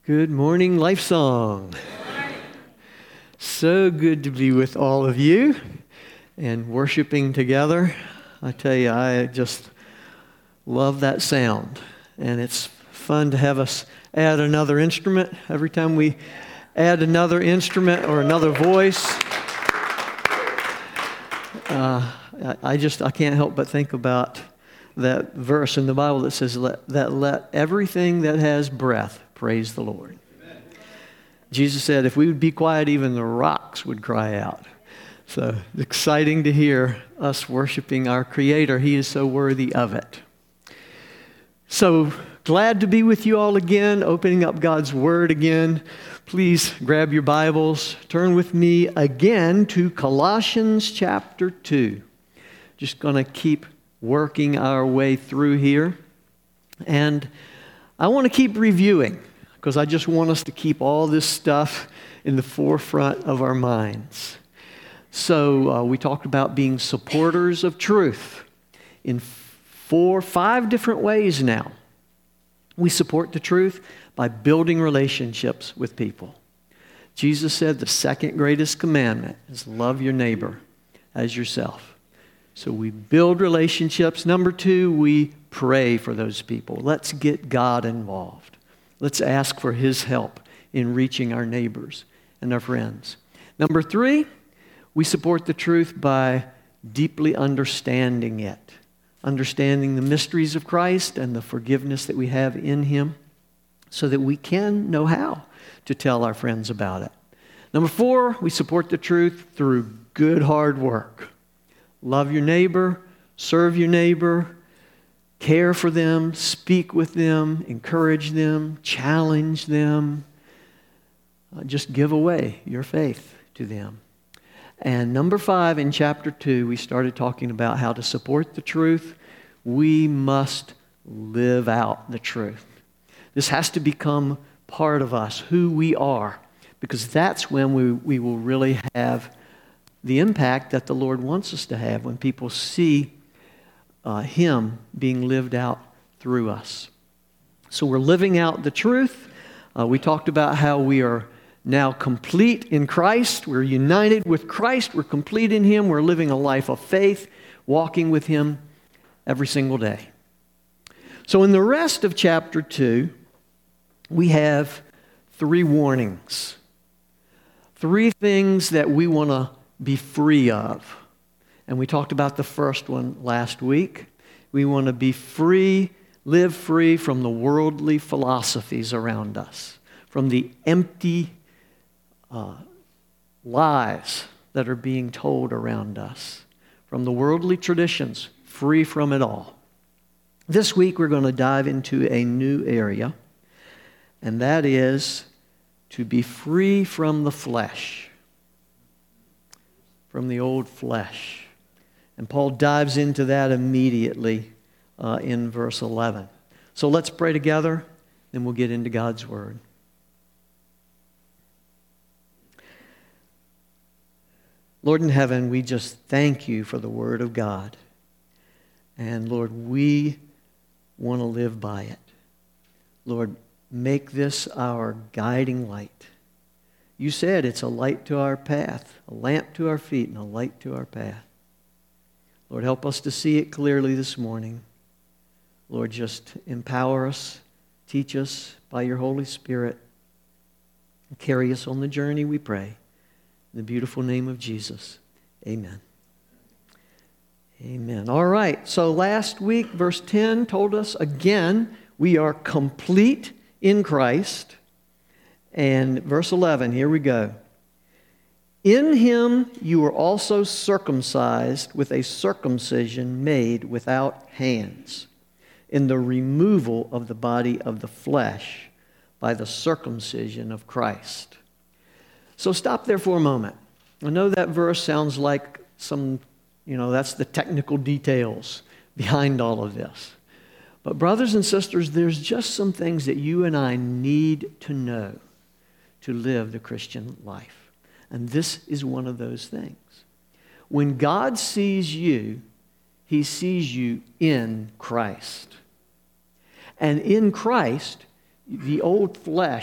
Good morning, Life Song. So good to be with all of you and worshiping together. I tell you, I just love that sound. And it's fun to have us add another instrument. Every time we add another instrument or another voice, I can't help but think about that verse in the Bible that says, let everything that has breath praise the Lord. Amen. Jesus said, if we would be quiet, even the rocks would cry out. So it's exciting to hear us worshiping our Creator. He is so worthy of it. So glad to be with you all again, opening up God's Word again. Please grab your Bibles. Turn with me again to Colossians chapter 2. Just going to keep working our way through here. And I want to keep reviewing because I just want us to keep all this stuff in the forefront of our minds. So we talked about being supporters of truth in 5 different ways now. We support the truth by building relationships with people. Jesus said the second greatest commandment is love your neighbor as yourself. So we build relationships. Number 2, we pray for those people. Let's get God involved. Let's ask for His help in reaching our neighbors and our friends. Number 3, we support the truth by deeply understanding it. Understanding the mysteries of Christ and the forgiveness that we have in Him so that we can know how to tell our friends about it. Number 4, we support the truth through good hard work. Love your neighbor, serve your neighbor, care for them, speak with them, encourage them, challenge them. Just give away your faith to them. And number 5, in chapter 2, we started talking about how to support the truth. We must live out the truth. This has to become part of us, who we are, because that's when we will really have the impact that the Lord wants us to have when people see Him being lived out through us. So we're living out the truth. We talked about how we are now complete in Christ. We're united with Christ. We're complete in Him. We're living a life of faith, walking with Him every single day. So in the rest of chapter 2, we have 3 warnings. 3 things that we want to be free of. And we talked about the first one last week. We want to be free, live free from the worldly philosophies around us, from the empty lies that are being told around us, from the worldly traditions, free from it all. This week we're going to dive into a new area, and that is to be free from the flesh. From the old flesh. And Paul dives into that immediately in verse 11. So let's pray together, then we'll get into God's Word. Lord in heaven, we just thank You for the Word of God. And Lord, we want to live by it. Lord, make this our guiding light. You said it's a light to our path, a lamp to our feet, and a light to our path. Lord, help us to see it clearly this morning. Lord, just empower us, teach us by Your Holy Spirit, and carry us on the journey, we pray. In the beautiful name of Jesus, amen. Amen. All right, so last week, verse 10 told us again, we are complete in Christ. And verse 11, here we go. In Him you were also circumcised with a circumcision made without hands, in the removal of the body of the flesh by the circumcision of Christ. So stop there for a moment. I know that verse sounds like that's the technical details behind all of this. But brothers and sisters, there's just some things that you and I need to know to live the Christian life. And this is one of those things. When God sees you, He sees you in Christ. And in Christ, the old flesh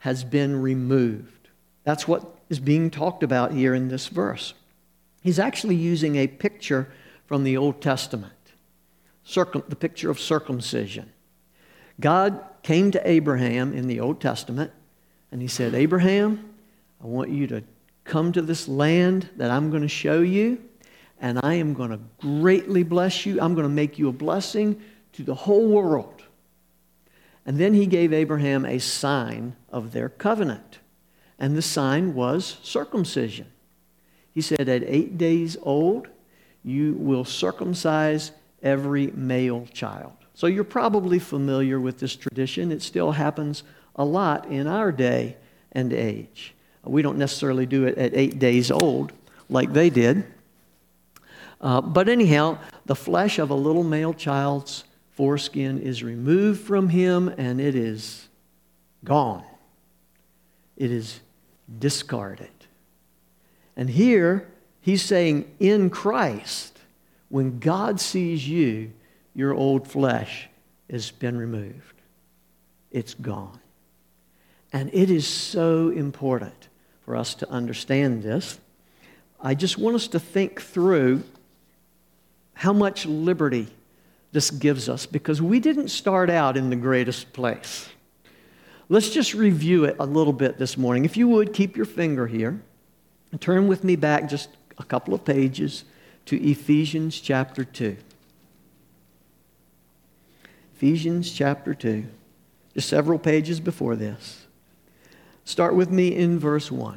has been removed. That's what is being talked about here in this verse. He's actually using a picture from the Old Testament, the picture of circumcision. God came to Abraham in the Old Testament, and he said, Abraham, I want you to come to this land that I'm going to show you, and I am going to greatly bless you. I'm going to make you a blessing to the whole world. And then he gave Abraham a sign of their covenant, and the sign was circumcision. He said, at 8 days old, you will circumcise every male child. So you're probably familiar with this tradition. It still happens a lot in our day and age. We don't necessarily do it at 8 days old like they did. But anyhow, the flesh of a little male child's foreskin is removed from him, and it is gone. It is discarded. And here, he's saying, in Christ, when God sees you, your old flesh has been removed. It's gone. And it is so important for us to understand this. I just want us to think through how much liberty this gives us, because we didn't start out in the greatest place. Let's just review it a little bit this morning. If you would, keep your finger here and turn with me back just a couple of pages to Ephesians chapter 2. Ephesians chapter 2, just several pages before this. Start with me in verse 1.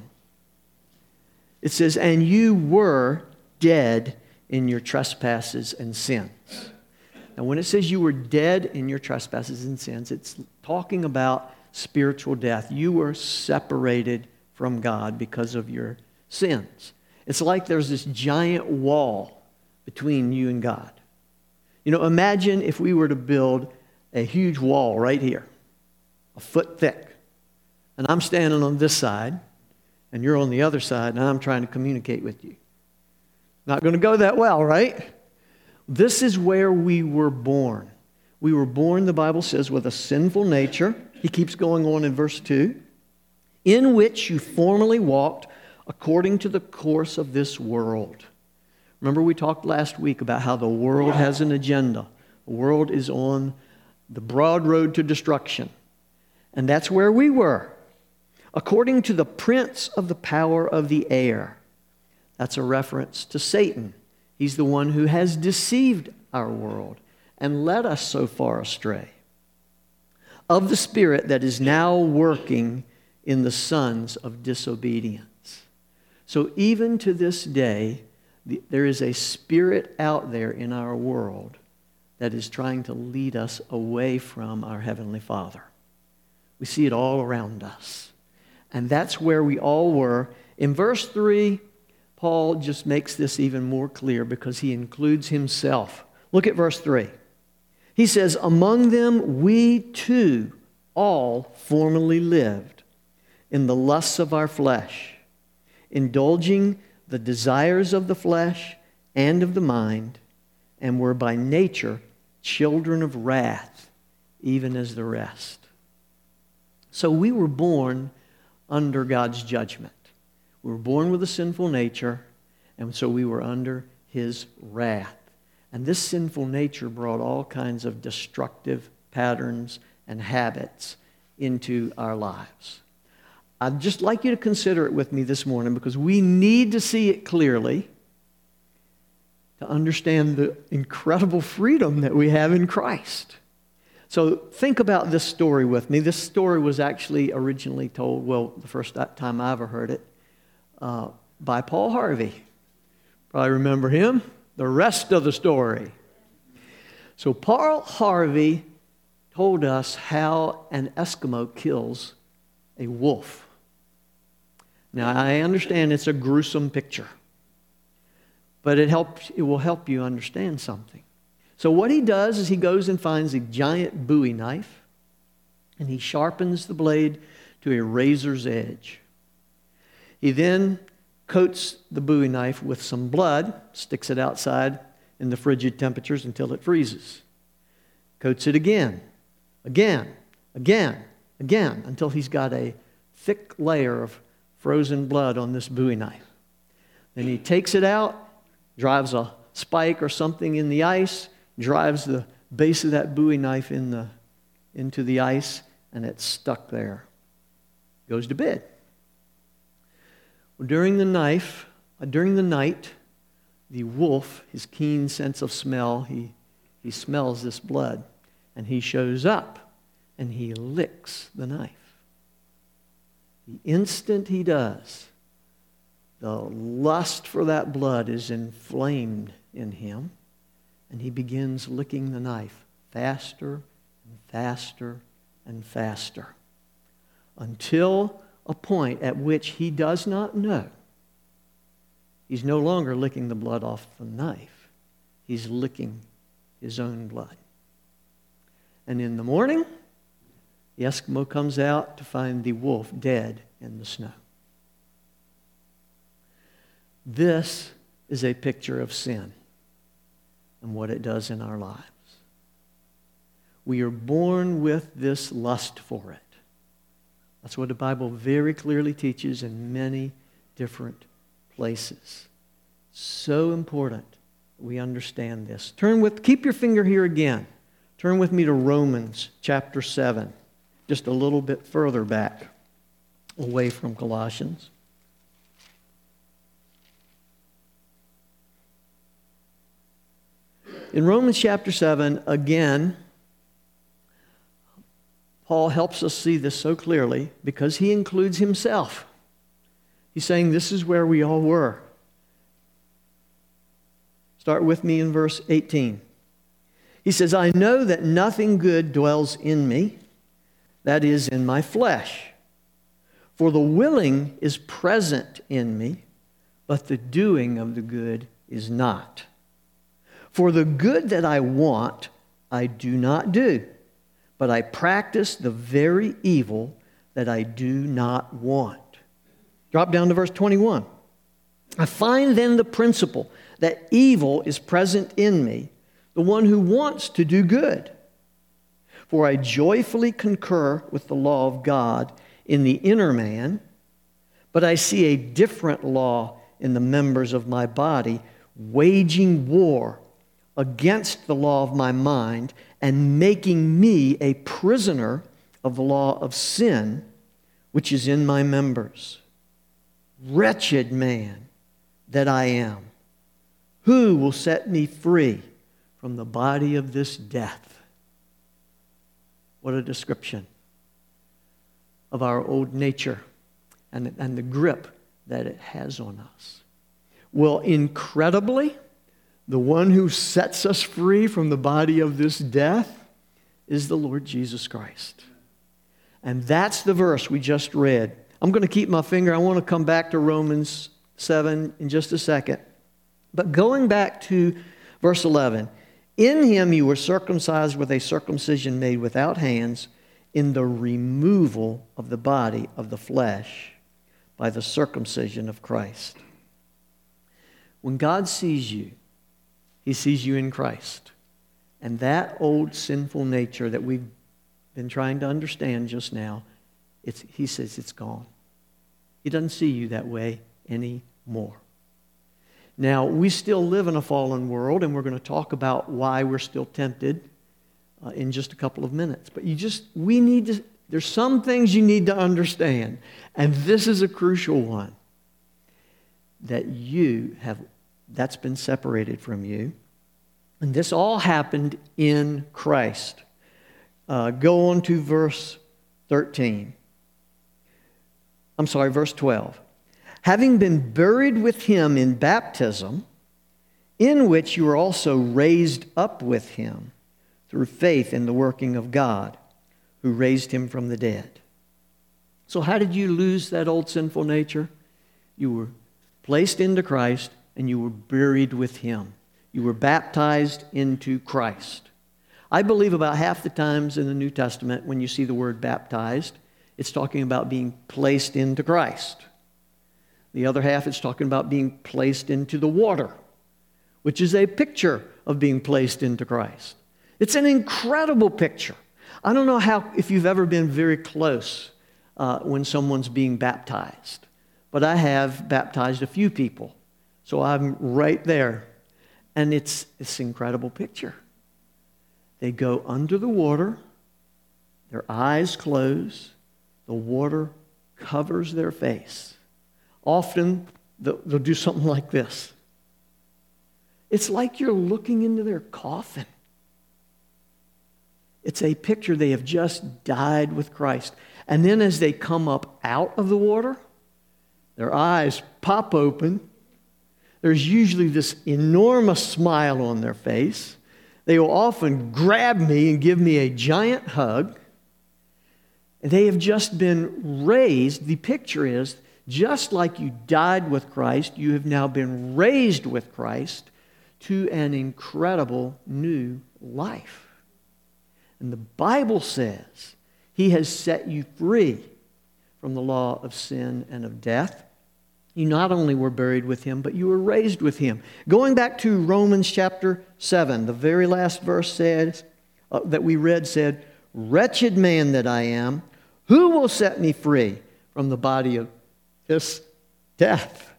It says, and you were dead in your trespasses and sins. Now, when it says you were dead in your trespasses and sins, it's talking about spiritual death. You were separated from God because of your sins. It's like there's this giant wall between you and God. You know, imagine if we were to build a huge wall right here, a foot thick, and I'm standing on this side, and you're on the other side, and I'm trying to communicate with you. Not going to go that well, right? This is where we were born. We were born, the Bible says, with a sinful nature. He keeps going on in verse 2. In which you formerly walked according to the course of this world. Remember, we talked last week about how the world has an agenda. The world is on the broad road to destruction. And that's where we were. According to the prince of the power of the air. That's a reference to Satan. He's the one who has deceived our world and led us so far astray. Of the spirit that is now working in the sons of disobedience. So even to this day, there is a spirit out there in our world that is trying to lead us away from our Heavenly Father. We see it all around us. And that's where we all were. In verse 3, Paul just makes this even more clear because he includes himself. Look at verse 3. He says, among them we too all formerly lived in the lusts of our flesh, indulging the desires of the flesh and of the mind, and were by nature children of wrath, even as the rest. So we were born under God's judgment. We were born with a sinful nature, and so we were under His wrath. And this sinful nature brought all kinds of destructive patterns and habits into our lives. I'd just like you to consider it with me this morning because we need to see it clearly to understand the incredible freedom that we have in Christ. So think about this story with me. This story was actually originally told, well, the first time I ever heard it, by Paul Harvey. Probably remember him. The rest of the story. So Paul Harvey told us how an Eskimo kills a wolf. Now, I understand it's a gruesome picture, but it will help you understand something. So what he does is he goes and finds a giant Bowie knife, and he sharpens the blade to a razor's edge. He then coats the Bowie knife with some blood, sticks it outside in the frigid temperatures until it freezes. Coats it again, until he's got a thick layer of frozen blood on this Bowie knife. Then he takes it out, drives a spike or something in the ice, drives the base of that Bowie knife into the ice, and it's stuck there. Goes to bed. Well, during the night, the wolf, his keen sense of smell, he smells this blood, and he shows up, and he licks the knife. The instant he does, the lust for that blood is inflamed in him, and he begins licking the knife faster and faster and faster, until a point at which he does not know. He's no longer licking the blood off the knife. He's licking his own blood. And in the morning, the Eskimo comes out to find the wolf dead in the snow. This is a picture of sin and what it does in our lives. We are born with this lust for it. That's what the Bible very clearly teaches in many different places. So important that we understand this. Keep your finger here again. Turn with me to Romans chapter 7, just a little bit further back, away from Colossians. In Romans chapter 7, again, Paul helps us see this so clearly because he includes himself. He's saying this is where we all were. Start with me in verse 18. He says, I know that nothing good dwells in me, that is, in my flesh. For the willing is present in me, but the doing of the good is not. For the good that I want, I do not do, but I practice the very evil that I do not want. Drop down to verse 21. I find then the principle that evil is present in me, the one who wants to do good. For I joyfully concur with the law of God in the inner man, but I see a different law in the members of my body, waging war against the law of my mind and making me a prisoner of the law of sin, which is in my members. Wretched man that I am, who will set me free from the body of this death? What a description of our old nature and the grip that it has on us. Well, incredibly, the one who sets us free from the body of this death is the Lord Jesus Christ. And that's the verse we just read. I'm going to keep my finger. I want to come back to Romans 7 in just a second. But going back to verse 11, in him you were circumcised with a circumcision made without hands, in the removal of the body of the flesh by the circumcision of Christ. When God sees you, he sees you in Christ. And that old sinful nature that we've been trying to understand just now, he says it's gone. He doesn't see you that way anymore. Now, we still live in a fallen world, and we're going to talk about why we're still tempted in just a couple of minutes. But there's some things you need to understand, and this is a crucial one, that's been separated from you. And this all happened in Christ. Go on to verse 12. Having been buried with him in baptism, in which you were also raised up with him through faith in the working of God, who raised him from the dead. So how did you lose that old sinful nature? You were placed into Christ and you were buried with him. You were baptized into Christ. I believe about half the times in the New Testament when you see the word baptized, it's talking about being placed into Christ. The other half, it's talking about being placed into the water, which is a picture of being placed into Christ. It's an incredible picture. I don't know if you've ever been very close when someone's being baptized. But I have baptized a few people. So I'm right there. And it's this incredible picture. They go under the water. Their eyes close. The water covers their face. Often they'll do something like this. It's like you're looking into their coffin. It's a picture. They have just died with Christ. And then as they come up out of the water, their eyes pop open. There's usually this enormous smile on their face. They will often grab me and give me a giant hug. And they have just been raised. The picture is, just like you died with Christ, you have now been raised with Christ to an incredible new life. And the Bible says He has set you free from the law of sin and of death. You not only were buried with Him, but you were raised with Him. Going back to Romans chapter 7, the very last verse says, that we read said, "Wretched man that I am, who will set me free from the body of this death?"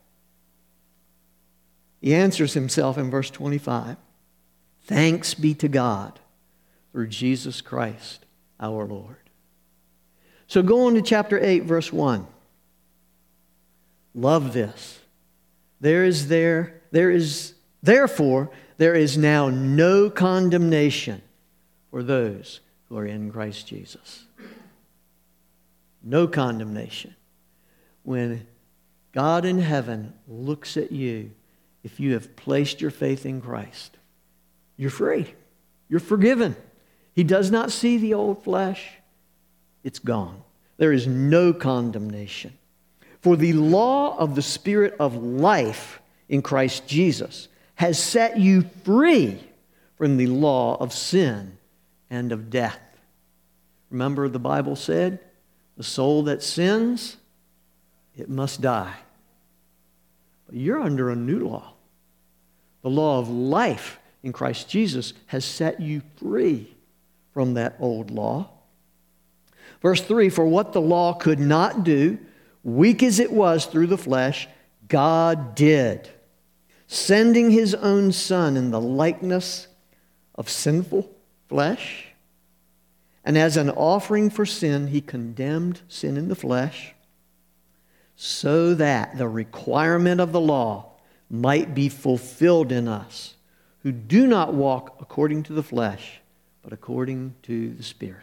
He answers himself in verse 25. "Thanks be to God through Jesus Christ our Lord." So go on to chapter 8, verse 1. Love this. Therefore, there is now no condemnation for those who are in Christ Jesus. No condemnation. When God in heaven looks at you, if you have placed your faith in Christ, you're free. You're forgiven. He does not see the old flesh. It's gone. There is no condemnation. For the law of the Spirit of life in Christ Jesus has set you free from the law of sin and of death. Remember, the Bible said, the soul that sins, it must die. But you're under a new law. The law of life in Christ Jesus has set you free from that old law. Verse 3, "For what the law could not do, weak as it was through the flesh, God did, sending His own Son in the likeness of sinful flesh. And as an offering for sin, He condemned sin in the flesh, so that the requirement of the law might be fulfilled in us, who do not walk according to the flesh, but according to the Spirit."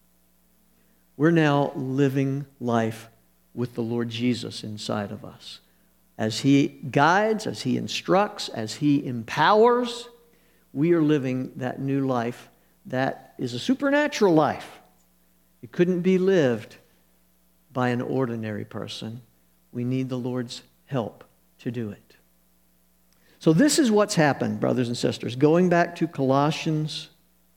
We're now living life with the Lord Jesus inside of us. As He guides, as He instructs, as He empowers, we are living that new life that is a supernatural life. It couldn't be lived by an ordinary person. We need the Lord's help to do it. So this is what's happened, brothers and sisters. Going back to Colossians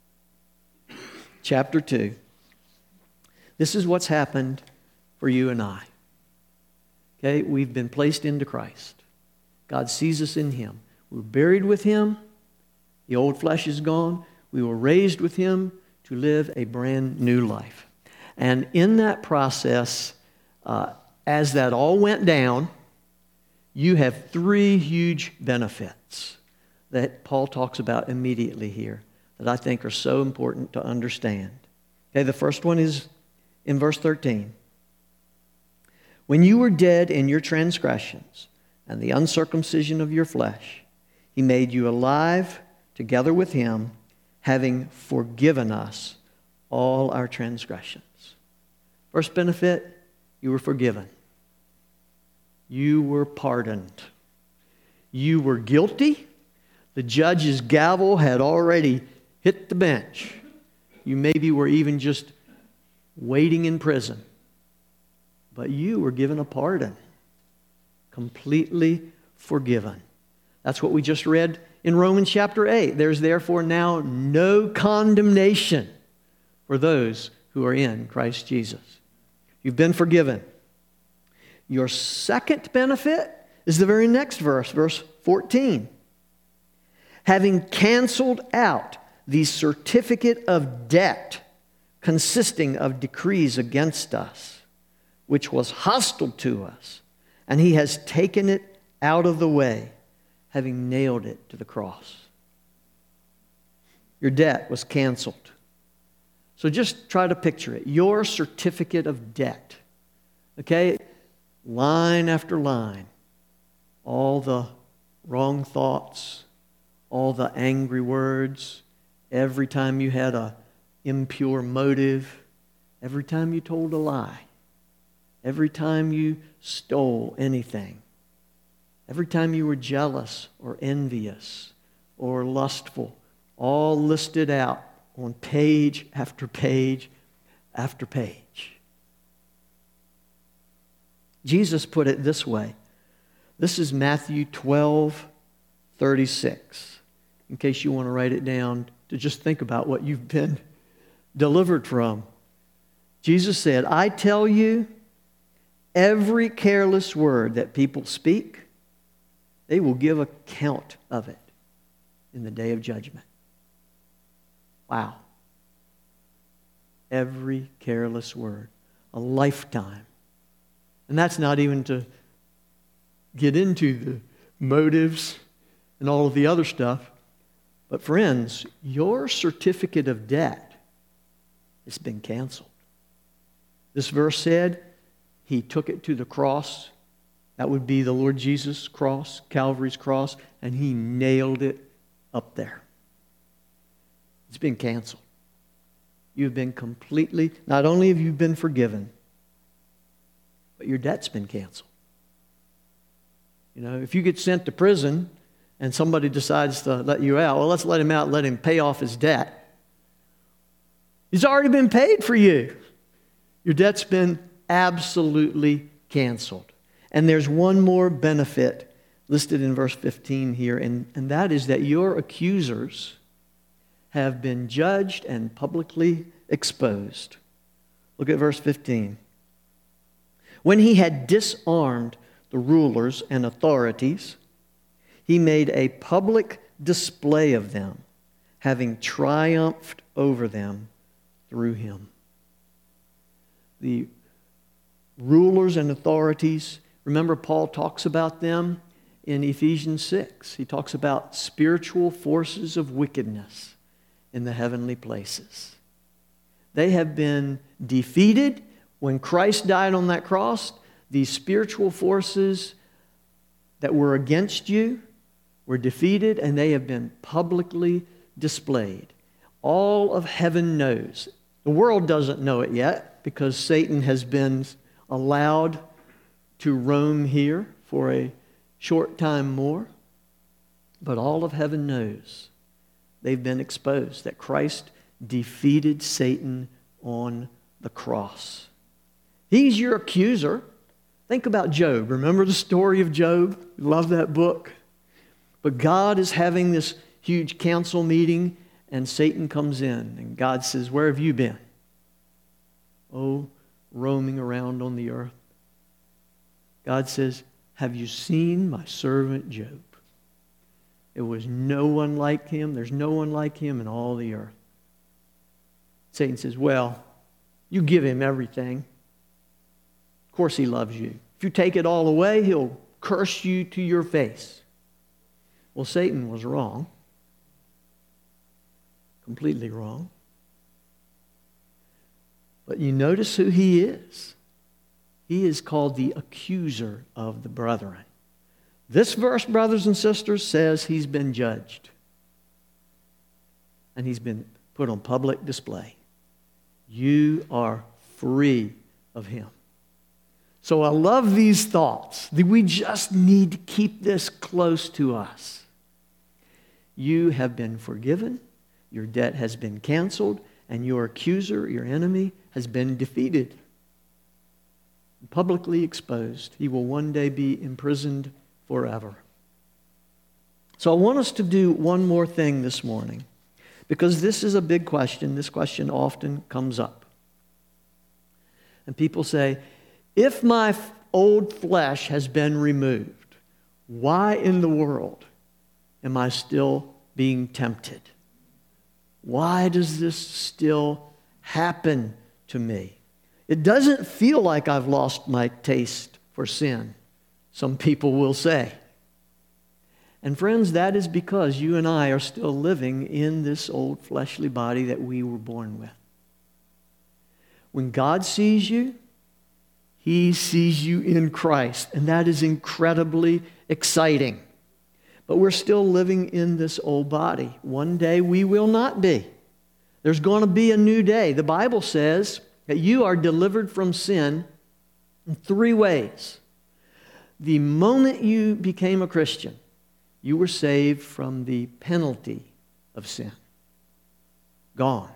chapter 2. This is what's happened for you and I. Okay, we've been placed into Christ. God sees us in Him. We're buried with Him. The old flesh is gone. We were raised with Him to live a brand new life. And in that process, as that all went down, you have three huge benefits that Paul talks about immediately here that I think are so important to understand. Okay, the first one is in verse 13. "When you were dead in your transgressions and the uncircumcision of your flesh, He made you alive together with Him, having forgiven us all our transgressions." First benefit, you were forgiven. You were pardoned. You were guilty. The judge's gavel had already hit the bench. You maybe were even just waiting in prison. But you were given a pardon. Completely forgiven. That's what we just read in Romans chapter 8. "There's therefore now no condemnation for those who are in Christ Jesus." You've been forgiven. Your second benefit is the very next verse, verse 14. "Having canceled out the certificate of debt consisting of decrees against us, which was hostile to us, and he has taken it out of the way, having nailed it to the cross. Your debt was canceled. So just try to picture it. Your certificate of debt. Okay? Line after line. All the wrong thoughts, all the angry words, every time you had an impure motive, every time you told a lie, every time you stole anything, every time you were jealous or envious or lustful, all listed out on page after page after page. Jesus put it this way. This is Matthew 12:36. In case you want to write it down, to just think about what you've been delivered from. Jesus said, I tell you, every careless word that people speak, they will give account of it in the day of judgment. Wow. Every careless word. A lifetime. And that's not even to get into the motives and all of the other stuff. But friends, your certificate of debt has been canceled. This verse said he took it to the cross. That would be the Lord Jesus' cross, Calvary's cross, and he nailed it up there. It's been canceled. You've been completely, not only have you been forgiven, but your debt's been canceled. You know, if you get sent to prison and somebody decides to let you out, well, let's let him out and let him pay off his debt. He's already been paid for you. Your debt's been absolutely canceled. And there's one more benefit listed in verse 15 here, and that is that your accusers have been judged and publicly exposed. Look at verse 15. When he had disarmed the rulers and authorities, he made a public display of them, having triumphed over them through him. The rulers and authorities, remember Paul talks about them in Ephesians 6. He talks about spiritual forces of wickedness in the heavenly places. They have been defeated. When Christ died on that cross, these spiritual forces that were against you were defeated, and they have been publicly displayed. All of heaven knows. The world doesn't know it yet because Satan has been allowed to roam here for a short time more. But all of heaven knows they've been exposed, that Christ defeated Satan on the cross. He's your accuser. Think about Job. Remember the story of Job? Love that book. But God is having this huge council meeting, and Satan comes in, and God says, where have you been? Oh, roaming around on the earth. God says, have you seen my servant Job? There was no one like him. There's no one like him in all the earth. Satan says, well, you give him everything. Of course he loves you. If you take it all away, he'll curse you to your face. Well, Satan was wrong. Completely wrong. But you notice who he is. He is called the accuser of the brethren. This verse, brothers and sisters, says he's been judged. And he's been put on public display. You are free of him. So I love these thoughts. We just need to keep this close to us. You have been forgiven. Your debt has been canceled. And your accuser, your enemy, has been defeated. Publicly exposed. He will one day be imprisoned forever. So I want us to do one more thing this morning, because this is a big question. This question often comes up. And people say, if my old flesh has been removed, why in the world am I still being tempted? Why does this still happen to me? It doesn't feel like I've lost my taste for sin, some people will say. And friends, that is because you and I are still living in this old fleshly body that we were born with. When God sees you, He sees you in Christ, and that is incredibly exciting. But we're still living in this old body. One day we will not be. There's going to be a new day. The Bible says that you are delivered from sin in 3 ways. The moment you became a Christian, you were saved from the penalty of sin. Gone.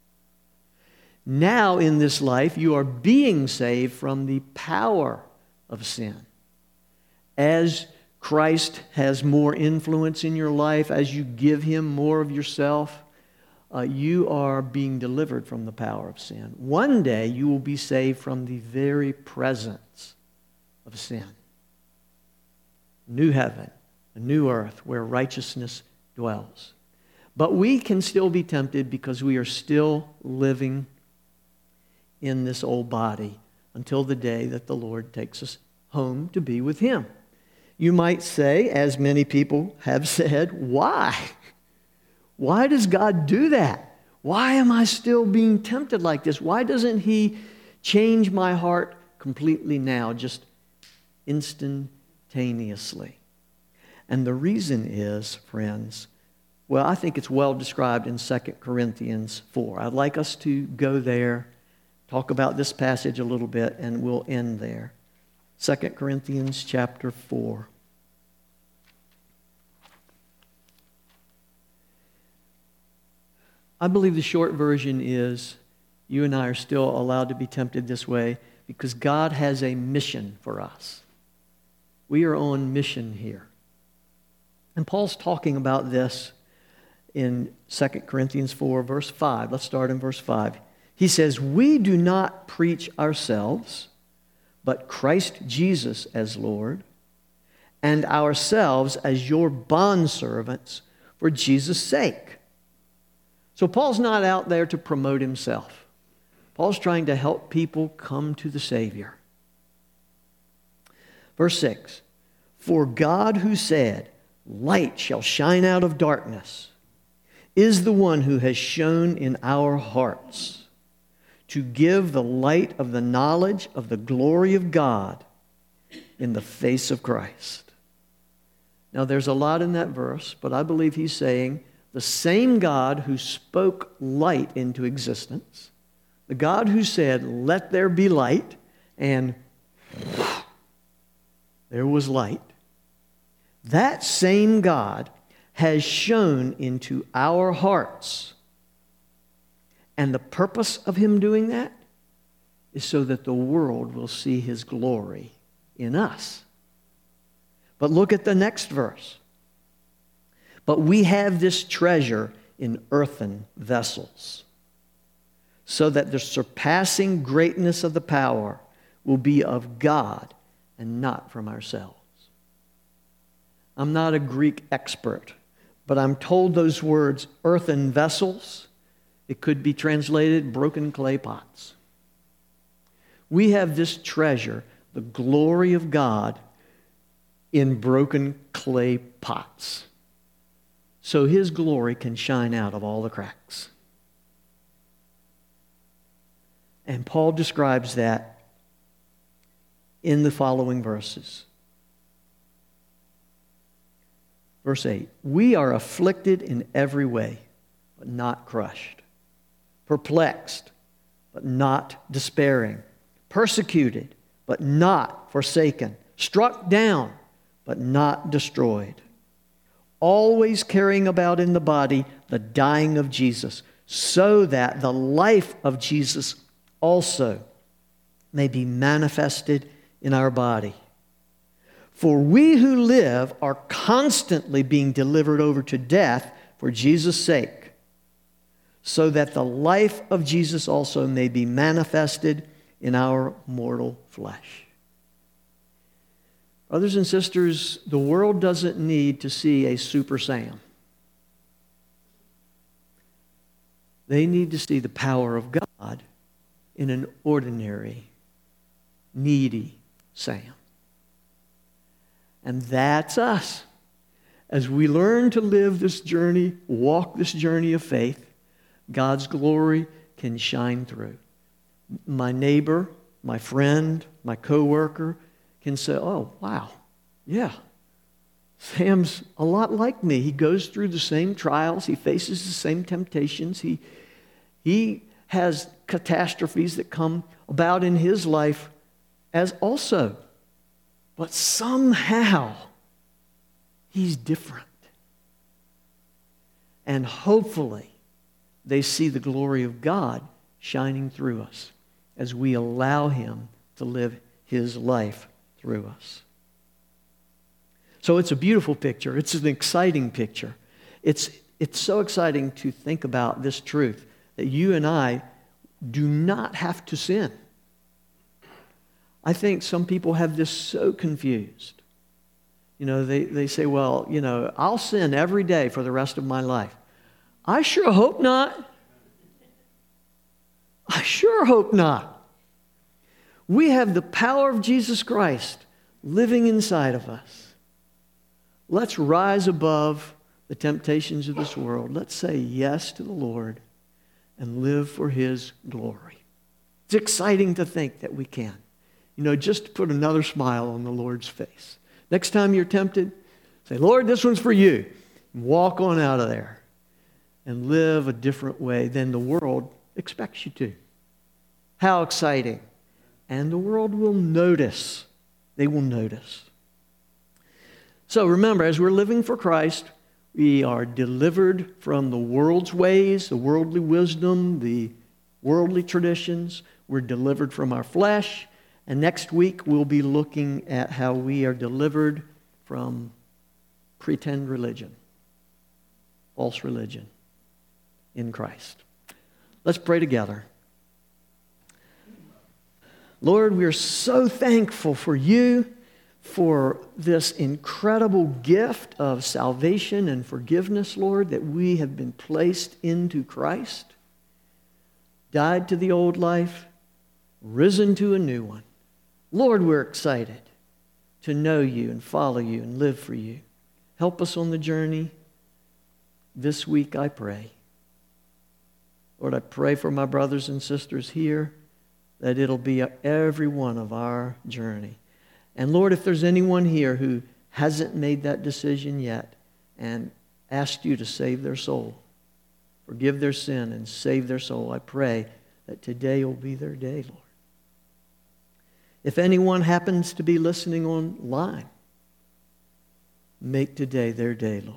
Now in this life, you are being saved from the power of sin. As Christ has more influence in your life, as you give Him more of yourself, you are being delivered from the power of sin. One day you will be saved from the very presence of sin. New heaven, a new earth where righteousness dwells. But we can still be tempted because we are still living in this old body until the day that the Lord takes us home to be with Him. You might say, as many people have said, why? Why does God do that? Why am I still being tempted like this? Why doesn't He change my heart completely now, just instantaneously? And the reason is, friends, well, I think it's well described in 2 Corinthians 4. I'd like us to go there, talk about this passage a little bit, and we'll end there. 2 Corinthians chapter 4. I believe the short version is you and I are still allowed to be tempted this way because God has a mission for us. We are on mission here. And Paul's talking about this in 2 Corinthians 4, verse 5. Let's start in verse 5. He says, "We do not preach ourselves, but Christ Jesus as Lord, and ourselves as your bondservants for Jesus' sake." So Paul's not out there to promote himself. Paul's trying to help people come to the Savior. Verse 6, "For God who said, 'Light shall shine out of darkness,' is the one who has shone in our hearts to give the light of the knowledge of the glory of God in the face of Christ." Now there's a lot in that verse, but I believe he's saying the same God who spoke light into existence, the God who said, "Let there be light," and there was light, that same God has shone into our hearts. And the purpose of Him doing that is so that the world will see His glory in us. But look at the next verse. "But we have this treasure in earthen vessels, so that the surpassing greatness of the power will be of God and not from ourselves." I'm not a Greek expert, but I'm told those words, earthen vessels, it could be translated broken clay pots. We have this treasure, the glory of God, in broken clay pots, so His glory can shine out of all the cracks. And Paul describes that in the following verses. Verse 8, "We are afflicted in every way, but not crushed. Perplexed, but not despairing. Persecuted, but not forsaken. Struck down, but not destroyed. Always carrying about in the body the dying of Jesus, so that the life of Jesus also may be manifested in our body. For we who live are constantly being delivered over to death for Jesus' sake, so that the life of Jesus also may be manifested in our mortal flesh." Brothers and sisters, the world doesn't need to see a Super Sam. They need to see the power of God in an ordinary, needy Sam. And that's us. As we learn to live this journey, walk this journey of faith, God's glory can shine through. My neighbor, my friend, my coworker can say, oh, wow, yeah, Sam's a lot like me. He goes through the same trials. He faces the same temptations. He has catastrophes that come about in his life as also. But somehow, he's different. And hopefully, they see the glory of God shining through us as we allow Him to live His life through us. So it's a beautiful picture. It's an exciting picture. It's so exciting to think about this truth that you and I do not have to sin. I think some people have this so confused. You know, they say, well, you know, I'll sin every day for the rest of my life. I sure hope not. I sure hope not. We have the power of Jesus Christ living inside of us. Let's rise above the temptations of this world. Let's say yes to the Lord and live for His glory. It's exciting to think that we can. You know, just to put another smile on the Lord's face. Next time you're tempted, say, Lord, this one's for you. And walk on out of there and live a different way than the world expects you to. How exciting. And the world will notice. They will notice. So remember, as we're living for Christ, we are delivered from the world's ways, the worldly wisdom, the worldly traditions. We're delivered from our flesh. And next week, we'll be looking at how we are delivered from pretend religion, false religion in Christ. Let's pray together. Lord, we are so thankful for you, for this incredible gift of salvation and forgiveness, Lord, that we have been placed into Christ, died to the old life, risen to a new one. Lord, we're excited to know you and follow you and live for you. Help us on the journey this week, I pray. Lord, I pray for my brothers and sisters here that it'll be every one of our journey. And Lord, if there's anyone here who hasn't made that decision yet and asked you to save their soul, forgive their sin and save their soul, I pray that today will be their day, Lord. If anyone happens to be listening online, make today their day, Lord.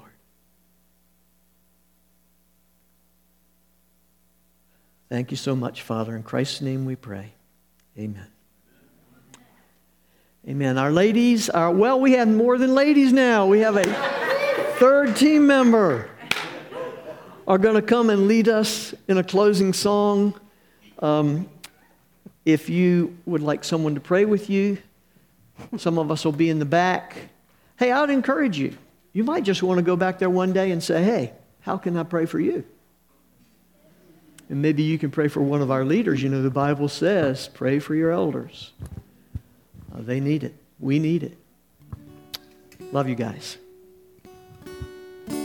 Thank you so much, Father. In Christ's name we pray. Amen. Amen. Our ladies are, well, we have more than ladies now. We have a third team member are going to come and lead us in a closing song. If you would like someone to pray with you, some of us will be in the back. Hey, I would encourage you. You might just want to go back there one day and say, hey, how can I pray for you? And maybe you can pray for one of our leaders. You know, the Bible says, pray for your elders. They need it. We need it. Love you guys.